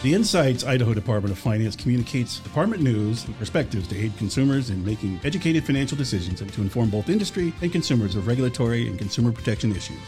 The Insights Idaho Department of Finance communicates department news and perspectives to aid consumers in making educated financial decisions and to inform both industry and consumers of regulatory and consumer protection issues.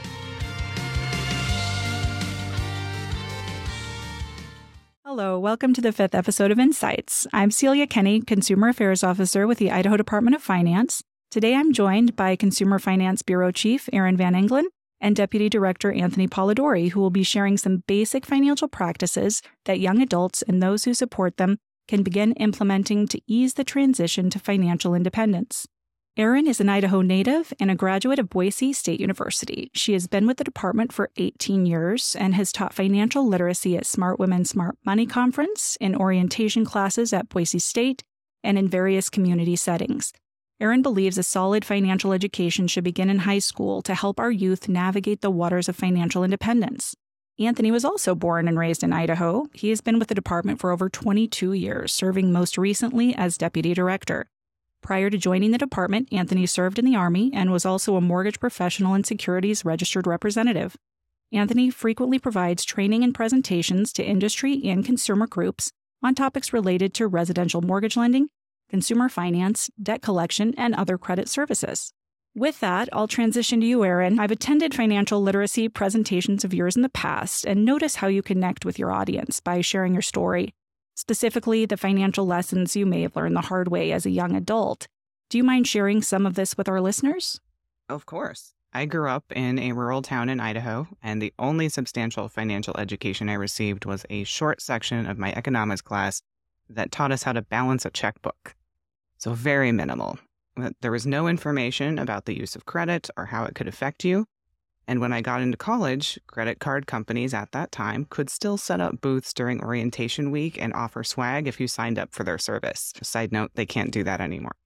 Hello, welcome to the 5th episode of Insights. I'm Celia Kenny, Consumer Affairs Officer with the Idaho Department of Finance. Today I'm joined by Consumer Finance Bureau Chief Aaron Van Engelen and Deputy Director Anthony Polidori, who will be sharing some basic financial practices that young adults and those who support them can begin implementing to ease the transition to financial independence. Aaron is an Idaho native and a graduate of Boise State University. She has been with the department for 18 years and has taught financial literacy at Smart Women, Smart Money Conference, in orientation classes at Boise State, and in various community settings. Aaron believes a solid financial education should begin in high school to help our youth navigate the waters of financial independence. Anthony was also born and raised in Idaho. He has been with the department for over 22 years, serving most recently as Deputy Director. Prior to joining the department, Anthony served in the Army and was also a mortgage professional and securities registered representative. Anthony frequently provides training and presentations to industry and consumer groups on topics related to residential mortgage lending, consumer finance, debt collection, and other credit services. With that, I'll transition to you, Aaron. I've attended financial literacy presentations of yours in the past and notice how you connect with your audience by sharing your story, specifically the financial lessons you may have learned the hard way as a young adult. Do you mind sharing some of this with our listeners? Of course. I grew up in a rural town in Idaho, and the only substantial financial education I received was a short section of my economics class that taught us how to balance a checkbook. So very minimal. There was no information about the use of credit or how it could affect you. And when I got into college, credit card companies at that time could still set up booths during orientation week and offer swag if you signed up for their service. Side note, they can't do that anymore.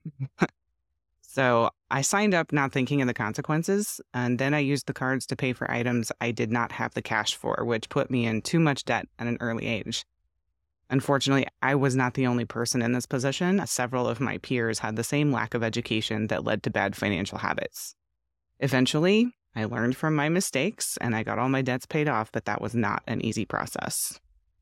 So I signed up not thinking of the consequences, and then I used the cards to pay for items I did not have the cash for, which put me in too much debt at an early age. Unfortunately, I was not the only person in this position. Several of my peers had the same lack of education that led to bad financial habits. Eventually, I learned from my mistakes and I got all my debts paid off, but that was not an easy process.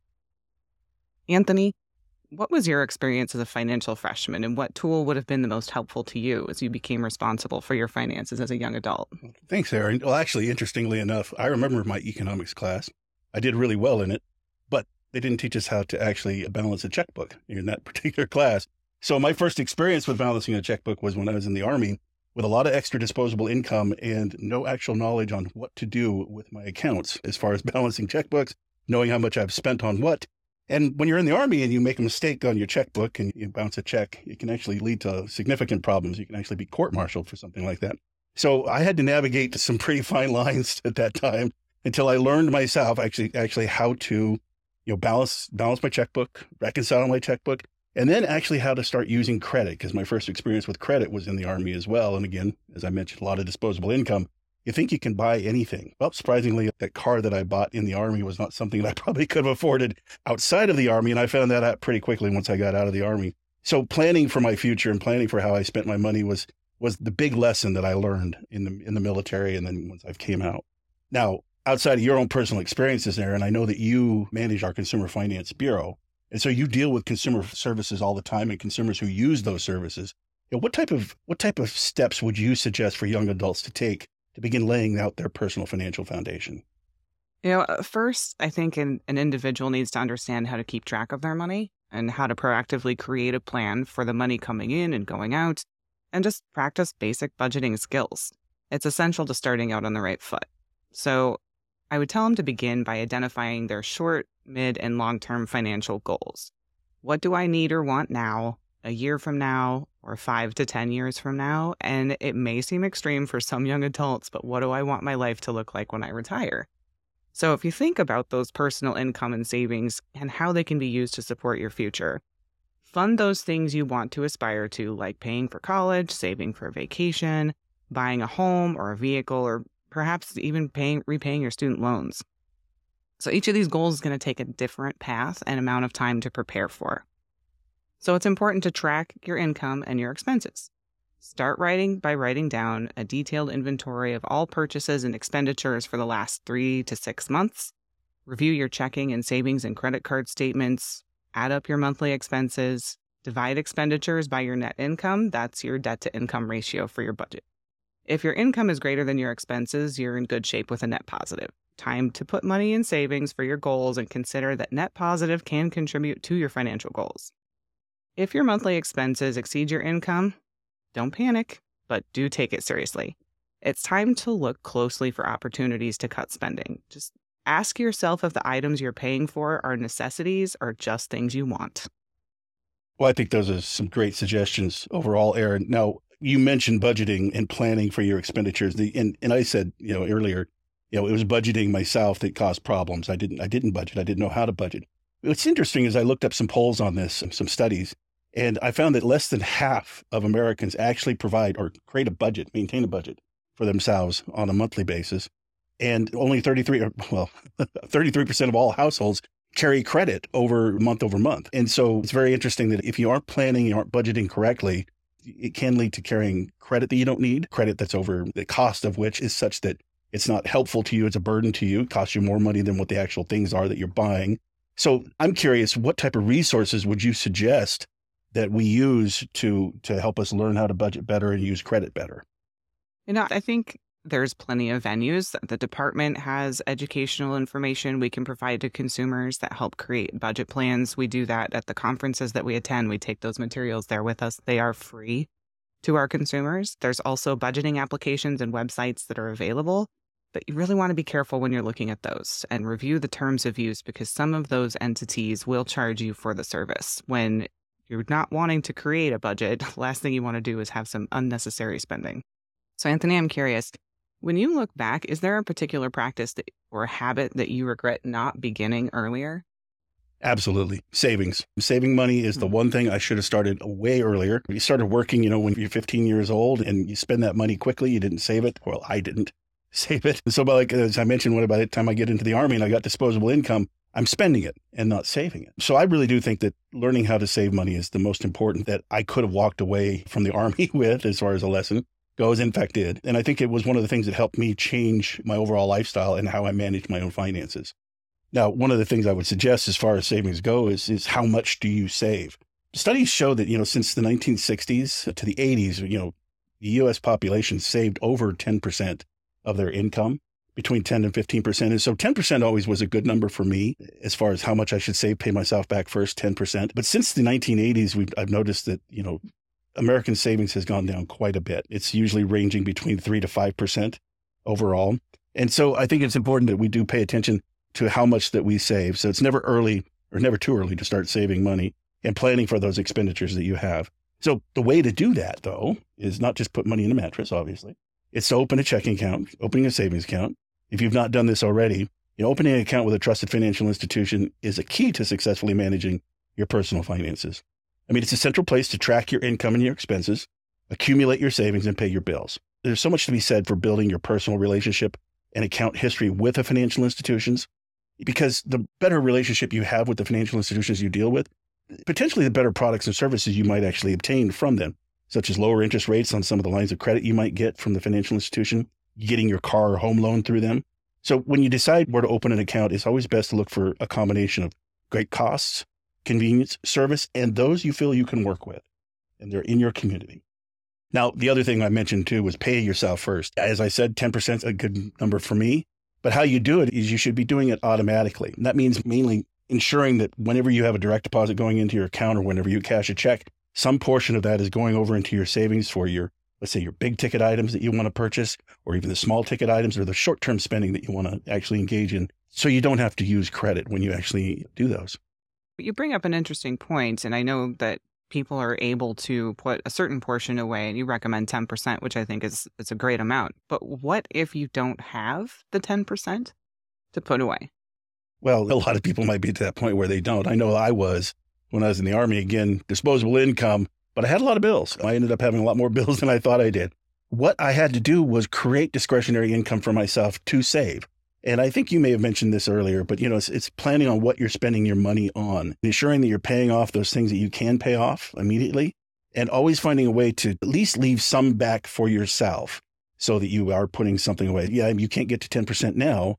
Anthony, what was your experience as a financial freshman, and what tool would have been the most helpful to you as you became responsible for your finances as a young adult? Thanks, Aaron. Well, actually, interestingly enough, I remember my economics class. I did really well in it, but they didn't teach us how to actually balance a checkbook in that particular class. So my first experience with balancing a checkbook was when I was in the Army with a lot of extra disposable income and no actual knowledge on what to do with my accounts as far as balancing checkbooks, knowing how much I've spent on what. And when you're in the Army and you make a mistake on your checkbook and you bounce a check, it can actually lead to significant problems. You can actually be court-martialed for something like that. So I had to navigate some pretty fine lines at that time until I learned myself actually how to balance my checkbook, reconcile my checkbook, and then actually how to start using credit, because my first experience with credit was in the Army as well. And again, as I mentioned, a lot of disposable income. You think you can buy anything. Well, surprisingly, that car that I bought in the Army was not something that I probably could have afforded outside of the Army. And I found that out pretty quickly once I got out of the Army. So planning for my future and planning for how I spent my money was the big lesson that I learned in the military and then once I came out. Now, outside of your own personal experiences, Aaron, I know that you manage our Consumer Finance Bureau. And so you deal with consumer services all the time and consumers who use those services. What type of steps would you suggest for young adults to take to begin laying out their personal financial foundation? First, I think an individual needs to understand how to keep track of their money and how to proactively create a plan for the money coming in and going out, and just practice basic budgeting skills. It's essential to starting out on the right foot. So I would tell them to begin by identifying their short, mid, and long-term financial goals. What do I need or want now, a year from now, or 5 to 10 years from now? And it may seem extreme for some young adults, but what do I want my life to look like when I retire? So if you think about those personal income and savings and how they can be used to support your future, fund those things you want to aspire to, like paying for college, saving for a vacation, buying a home or a vehicle, or perhaps even repaying your student loans. So each of these goals is going to take a different path and amount of time to prepare for. So it's important to track your income and your expenses. Start by writing down a detailed inventory of all purchases and expenditures for the last 3 to 6 months. Review your checking and savings and credit card statements, add up your monthly expenses, divide expenditures by your net income. That's your debt to income ratio for your budget. If your income is greater than your expenses, you're in good shape with a net positive. Time to put money in savings for your goals and consider that net positive can contribute to your financial goals. If your monthly expenses exceed your income, don't panic, but do take it seriously. It's time to look closely for opportunities to cut spending. Just ask yourself if the items you're paying for are necessities or just things you want. Well, I think those are some great suggestions overall, Erin. Now, you mentioned budgeting and planning for your expenditures. And I said, earlier, it was budgeting myself that caused problems. I didn't budget. I didn't know how to budget. What's interesting is I looked up some polls on this, some studies, and I found that less than half of Americans actually provide or create a budget, maintain a budget for themselves on a monthly basis. And only 33% of all households carry credit over month. And so it's very interesting that if you aren't planning, you aren't budgeting correctly, it can lead to carrying credit that you don't need, credit that's over the cost of which is such that it's not helpful to you. It's a burden to you. It costs you more money than what the actual things are that you're buying. So I'm curious, what type of resources would you suggest that we use to help us learn how to budget better and use credit better? I think there's plenty of venues. The department has educational information we can provide to consumers that help create budget plans. We do that at the conferences that we attend. We take those materials there with us. They are free to our consumers. There's also budgeting applications and websites that are available, but you really want to be careful when you're looking at those and review the terms of use because some of those entities will charge you for the service. When you're not wanting to create a budget, the last thing you want to do is have some unnecessary spending. So Anthony, I'm curious, when you look back, is there a particular practice or habit that you regret not beginning earlier? Absolutely. Savings. Saving money is the one thing I should have started way earlier. You started working, when you're 15 years old and you spend that money quickly, you didn't save it. Well, I didn't save it. So as I mentioned, by the time I get into the Army and I got disposable income, I'm spending it and not saving it. So I really do think that learning how to save money is the most important that I could have walked away from the Army with as far as a lesson goes, in fact did. And I think it was one of the things that helped me change my overall lifestyle and how I manage my own finances. Now, one of the things I would suggest as far as savings go is how much do you save? Studies show that, since the 1960s to the 80s, the U.S. population saved over 10% of their income, between 10 and 15%. And so 10% always was a good number for me as far as how much I should save, pay myself back first, 10%. But since the 1980s, I've noticed that, American savings has gone down quite a bit. It's usually ranging between 3 to 5% overall. And so I think it's important that we do pay attention to how much that we save. So it's never early or never too early to start saving money and planning for those expenditures that you have. So the way to do that, though, is not just put money in a mattress, obviously. It's to open a checking account, opening a savings account. If you've not done this already, opening an account with a trusted financial institution is a key to successfully managing your personal finances. It's a central place to track your income and your expenses, accumulate your savings, and pay your bills. There's so much to be said for building your personal relationship and account history with the financial institutions, because the better relationship you have with the financial institutions you deal with, potentially the better products and services you might actually obtain from them, such as lower interest rates on some of the lines of credit you might get from the financial institution, getting your car or home loan through them. So when you decide where to open an account, it's always best to look for a combination of great costs, convenience, service, and those you feel you can work with, and they're in your community. Now, the other thing I mentioned too was pay yourself first. As I said, 10% is a good number for me, but how you do it is you should be doing it automatically. And that means mainly ensuring that whenever you have a direct deposit going into your account or whenever you cash a check, some portion of that is going over into your savings for your, let's say, your big ticket items that you want to purchase, or even the small ticket items or the short-term spending that you want to actually engage in. So you don't have to use credit when you actually do those. You bring up an interesting point, and I know that people are able to put a certain portion away, and you recommend 10%, which I think is a great amount. But what if you don't have the 10% to put away? Well, a lot of people might be to that point where they don't. I know I was when I was in the Army, again, disposable income, but I had a lot of bills. I ended up having a lot more bills than I thought I did. What I had to do was create discretionary income for myself to save. And I think you may have mentioned this earlier, but it's planning on what you're spending your money on, ensuring that you're paying off those things that you can pay off immediately, and always finding a way to at least leave some back for yourself so that you are putting something away. Yeah, you can't get to 10% now.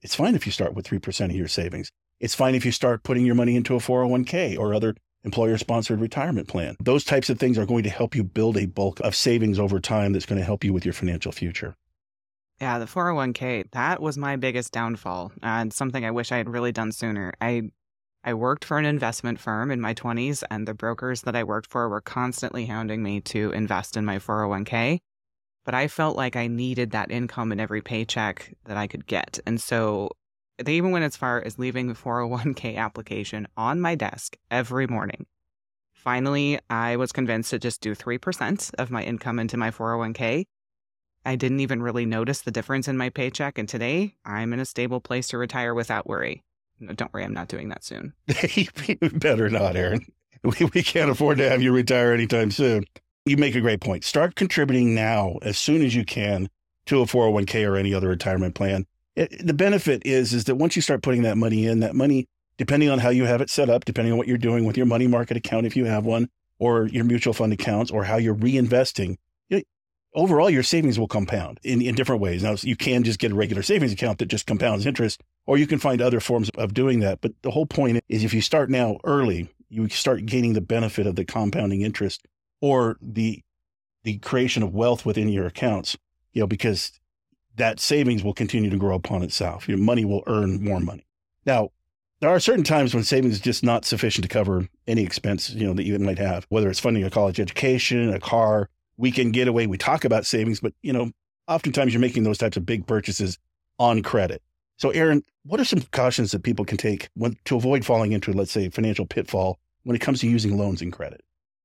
It's fine if you start with 3% of your savings. It's fine if you start putting your money into a 401k or other employer-sponsored retirement plan. Those types of things are going to help you build a bulk of savings over time that's going to help you with your financial future. Yeah, the 401k, that was my biggest downfall and something I wish I had really done sooner. I worked for an investment firm in my 20s, and the brokers that I worked for were constantly hounding me to invest in my 401k. But I felt like I needed that income in every paycheck that I could get. And so they even went as far as leaving the 401k application on my desk every morning. Finally, I was convinced to just do 3% of my income into my 401k. I didn't even really notice the difference in my paycheck. And today, I'm in a stable place to retire without worry. No, don't worry, I'm not doing that soon. You better not, Aaron. We can't afford to have you retire anytime soon. You make a great point. Start contributing now as soon as you can to a 401k or any other retirement plan. The benefit is that once you start putting that money in, that money, depending on how you have it set up, depending on what you're doing with your money market account, if you have one, or your mutual fund accounts, or how you're reinvesting, overall, your savings will compound in different ways. Now, you can just get a regular savings account that just compounds interest, or you can find other forms of doing that. But the whole point is if you start now early, you start gaining the benefit of the compounding interest or the creation of wealth within your accounts, because that savings will continue to grow upon itself. Your money will earn more money. Now, there are certain times when savings is just not sufficient to cover any expense, that you might have, whether it's funding a college education, a car, weekend getaway. We talk about savings, but, oftentimes you're making those types of big purchases on credit. So, Aaron, what are some cautions that people can take to avoid falling into, let's say, financial pitfall when it comes to using loans and credit?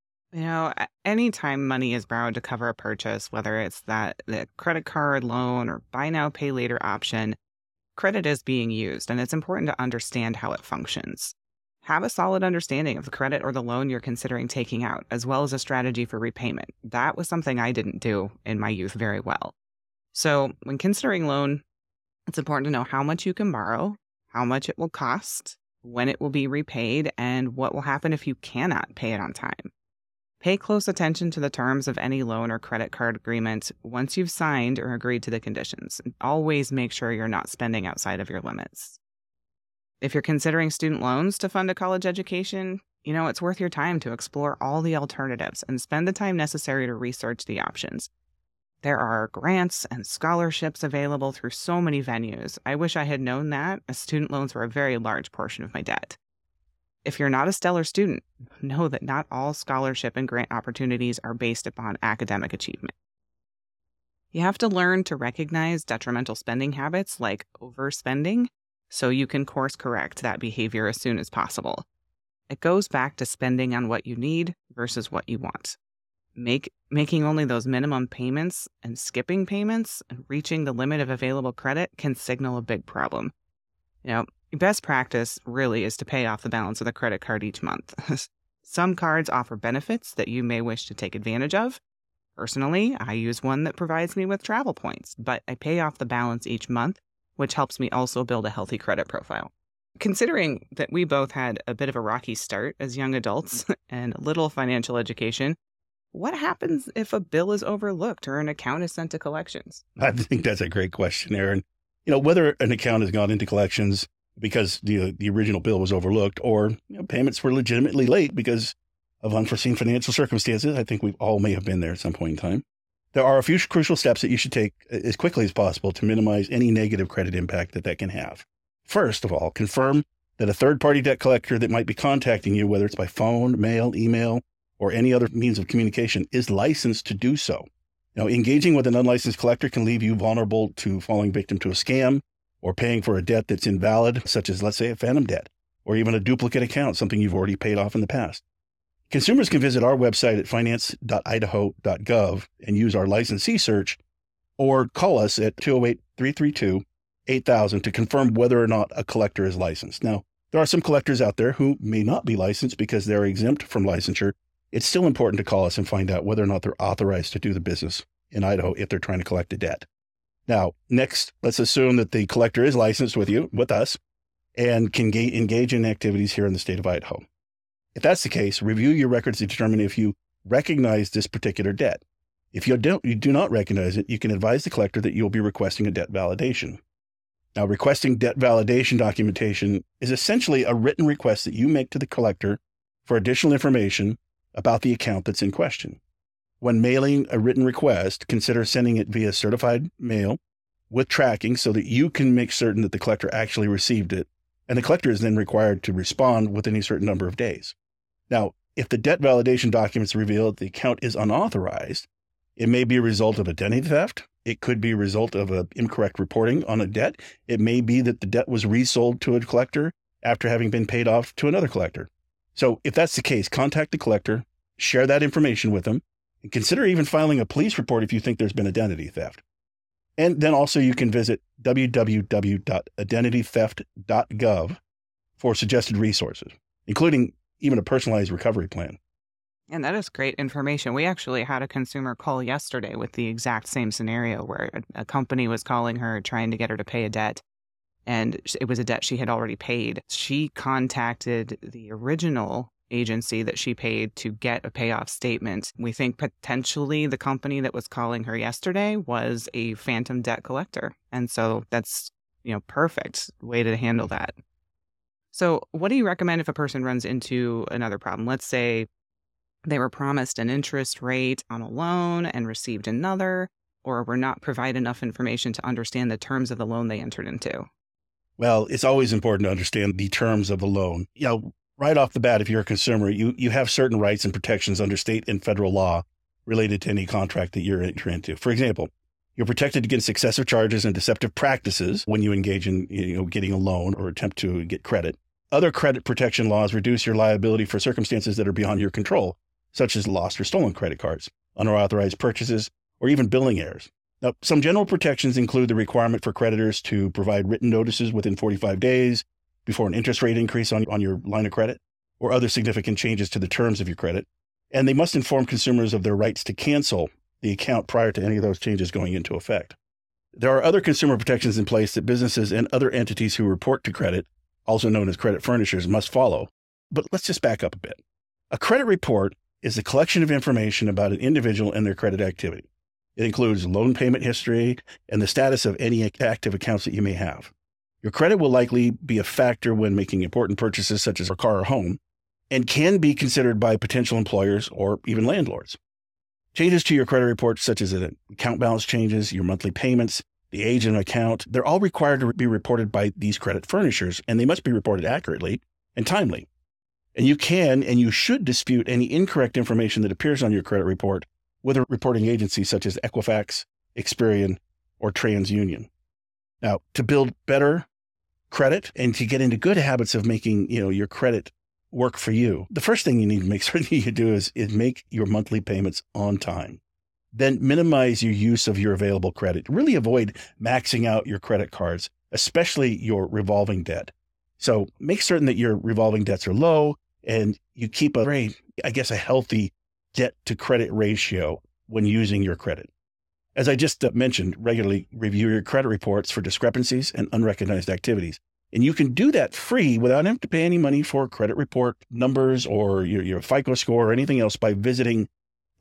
Anytime money is borrowed to cover a purchase, whether it's the credit card, loan, or buy now, pay later option, credit is being used, and it's important to understand how it functions. Have a solid understanding of the credit or the loan you're considering taking out, as well as a strategy for repayment. That was something I didn't do in my youth very well. So when considering loan, it's important to know how much you can borrow, how much it will cost, when it will be repaid, and what will happen if you cannot pay it on time. Pay close attention to the terms of any loan or credit card agreement once you've signed or agreed to the conditions. Always make sure you're not spending outside of your limits. If you're considering student loans to fund a college education, it's worth your time to explore all the alternatives and spend the time necessary to research the options. There are grants and scholarships available through so many venues. I wish I had known that, as student loans were a very large portion of my debt. If you're not a stellar student, know that not all scholarship and grant opportunities are based upon academic achievement. You have to learn to recognize detrimental spending habits like overspending so you can course correct that behavior as soon as possible. It goes back to spending on what you need versus what you want. Making only those minimum payments and skipping payments and reaching the limit of available credit can signal a big problem. Best practice really is to pay off the balance of the credit card each month. Some cards offer benefits that you may wish to take advantage of. Personally, I use one that provides me with travel points, but I pay off the balance each month, which helps me also build a healthy credit profile. Considering that we both had a bit of a rocky start as young adults and a little financial education, what happens if a bill is overlooked or an account is sent to collections? I think that's a great question, Aaron. Whether an account has gone into collections because the original bill was overlooked or payments were legitimately late because of unforeseen financial circumstances, I think we all may have been there at some point in time. There are a few crucial steps that you should take as quickly as possible to minimize any negative credit impact that can have. First of all, confirm that a third-party debt collector that might be contacting you, whether it's by phone, mail, email, or any other means of communication, is licensed to do so. Engaging with an unlicensed collector can leave you vulnerable to falling victim to a scam or paying for a debt that's invalid, such as, let's say, a phantom debt, or even a duplicate account, something you've already paid off in the past. Consumers can visit our website at finance.idaho.gov and use our licensee search, or call us at 208-332-8000 to confirm whether or not a collector is licensed. Now, there are some collectors out there who may not be licensed because they're exempt from licensure. It's still important to call us and find out whether or not they're authorized to do the business in Idaho if they're trying to collect a debt. Now, next, let's assume that the collector is licensed with us, and can engage in activities here in the state of Idaho. If that's the case, review your records to determine if you recognize this particular debt. If you do not recognize it, you can advise the collector that you'll be requesting a debt validation. Now, requesting debt validation documentation is essentially a written request that you make to the collector for additional information about the account that's in question. When mailing a written request, consider sending it via certified mail with tracking so that you can make certain that the collector actually received it, and the collector is then required to respond within a certain number of days. Now, if the debt validation documents reveal that the account is unauthorized, it may be a result of identity theft. It could be a result of an incorrect reporting on a debt. It may be that the debt was resold to a collector after having been paid off to another collector. So if that's the case, contact the collector, share that information with them, and consider even filing a police report if you think there's been identity theft. And then also you can visit www.identitytheft.gov for suggested resources, including even a personalized recovery plan. And that is great information. We actually had a consumer call yesterday with the exact same scenario where a company was calling her trying to get her to pay a debt, and it was a debt she had already paid. She contacted the original agency that she paid to get a payoff statement. We think potentially the company that was calling her yesterday was a phantom debt collector. And so that's, perfect way to handle that. So what do you recommend if a person runs into another problem? Let's say they were promised an interest rate on a loan and received another, or were not provided enough information to understand the terms of the loan they entered into. Well, it's always important to understand the terms of the loan. Right off the bat, if you're a consumer, you have certain rights and protections under state and federal law related to any contract that you're entering into. For example, you're protected against excessive charges and deceptive practices when you engage in getting a loan or attempt to get credit. Other credit protection laws reduce your liability for circumstances that are beyond your control, such as lost or stolen credit cards, unauthorized purchases, or even billing errors. Now, some general protections include the requirement for creditors to provide written notices within 45 days before an interest rate increase on your line of credit or other significant changes to the terms of your credit. And they must inform consumers of their rights to cancel the account prior to any of those changes going into effect. There are other consumer protections in place that businesses and other entities who report to credit, also known as credit furnishers, must follow. But let's just back up a bit. A credit report is a collection of information about an individual and their credit activity. It includes loan payment history and the status of any active accounts that you may have. Your credit will likely be a factor when making important purchases such as a car or home, and can be considered by potential employers or even landlords. Changes to your credit report, such as account balance changes, your monthly payments, the age of an account, they're all required to be reported by these credit furnishers, and they must be reported accurately and timely. And you can and you should dispute any incorrect information that appears on your credit report with a reporting agency such as Equifax, Experian, or TransUnion. Now, to build better credit and to get into good habits of making, your credit work for you, the first thing you need to make certain you do is make your monthly payments on time. Then minimize your use of your available credit. Really avoid maxing out your credit cards, especially your revolving debt. So make certain that your revolving debts are low and you keep a healthy debt to credit ratio when using your credit. As I just mentioned, regularly review your credit reports for discrepancies and unrecognized activities. And you can do that free without having to pay any money for credit report numbers or your FICO score or anything else by visiting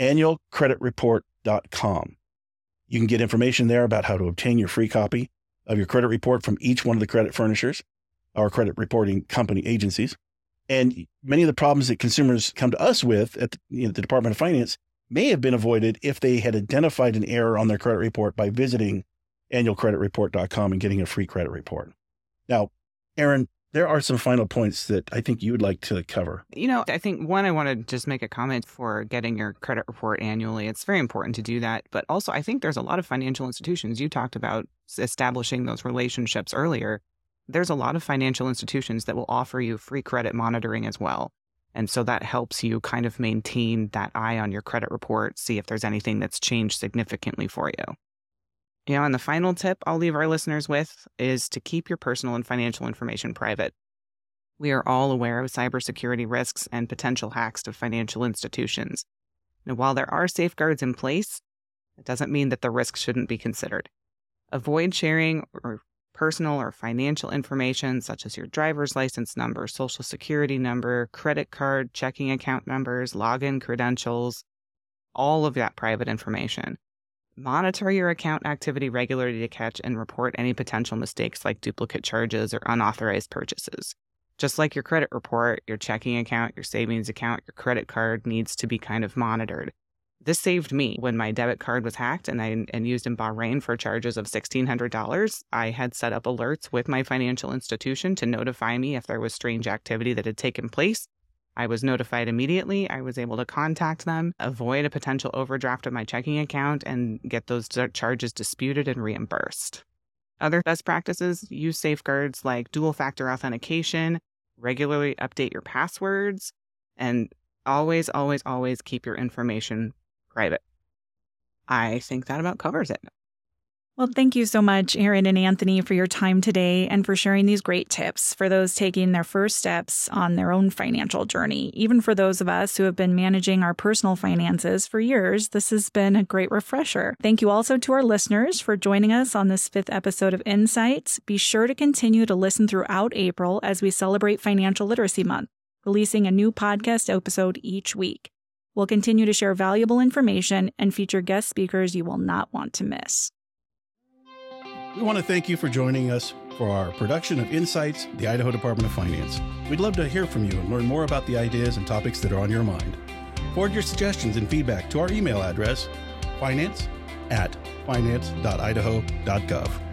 annualcreditreport.com. You can get information there about how to obtain your free copy of your credit report from each one of the credit furnishers or credit reporting company agencies. And many of the problems that consumers come to us with at the Department of Finance may have been avoided if they had identified an error on their credit report by visiting annualcreditreport.com and getting a free credit report. Now, Erin, there are some final points that I think you would like to cover. I think one, I want to just make a comment for getting your credit report annually. It's very important to do that. But also, I think there's a lot of financial institutions. You talked about establishing those relationships earlier. There's a lot of financial institutions that will offer you free credit monitoring as well. And so that helps you kind of maintain that eye on your credit report, see if there's anything that's changed significantly for you. And the final tip I'll leave our listeners with is to keep your personal and financial information private. We are all aware of cybersecurity risks and potential hacks to financial institutions. Now, while there are safeguards in place, it doesn't mean that the risks shouldn't be considered. Avoid sharing or personal or financial information such as your driver's license number, social security number, credit card, checking account numbers, login credentials, all of that private information. Monitor your account activity regularly to catch and report any potential mistakes like duplicate charges or unauthorized purchases. Just like your credit report, your checking account, your savings account, your credit card needs to be kind of monitored. This saved me when my debit card was hacked and used in Bahrain for charges of $1,600. I had set up alerts with my financial institution to notify me if there was strange activity that had taken place. I was notified immediately. I was able to contact them, avoid a potential overdraft of my checking account, and get those charges disputed and reimbursed. Other best practices: use safeguards like dual-factor authentication, regularly update your passwords, and always, always, always keep your information private. I think that about covers it. Well, thank you so much, Erin and Anthony, for your time today and for sharing these great tips for those taking their first steps on their own financial journey. Even for those of us who have been managing our personal finances for years, this has been a great refresher. Thank you also to our listeners for joining us on this 5th episode of Insights. Be sure to continue to listen throughout April as we celebrate Financial Literacy Month, releasing a new podcast episode each week. We'll continue to share valuable information and feature guest speakers you will not want to miss. We want to thank you for joining us for our production of Insights, the Idaho Department of Finance. We'd love to hear from you and learn more about the ideas and topics that are on your mind. Forward your suggestions and feedback to our email address, finance@finance.idaho.gov.